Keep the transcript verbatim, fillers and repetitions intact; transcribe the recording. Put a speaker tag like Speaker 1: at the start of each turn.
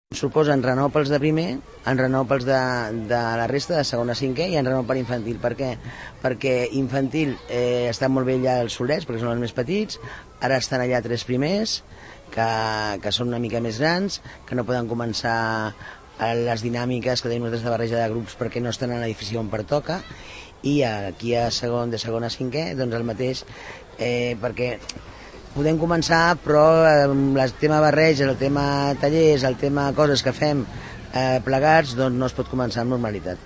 Speaker 1: Suposa en renou pels de primer, en renou pels de, de la resta, de segon a cinquè, i en renou per infantil. Per què? Perquè infantil eh, està molt bé allà els solets, perquè són els més petits, ara estan allà tres primers, que, que són una mica més grans, que no poden començar les dinàmiques que tenim nosaltres de barreja de grups perquè no estan a l'edifici on pertoca, i aquí a segon, de segon a cinquè, doncs el mateix, eh, perquè podem començar, però el tema barreja, el tema tallers, el tema coses que fem eh, plegats, doncs no es pot començar amb normalitat.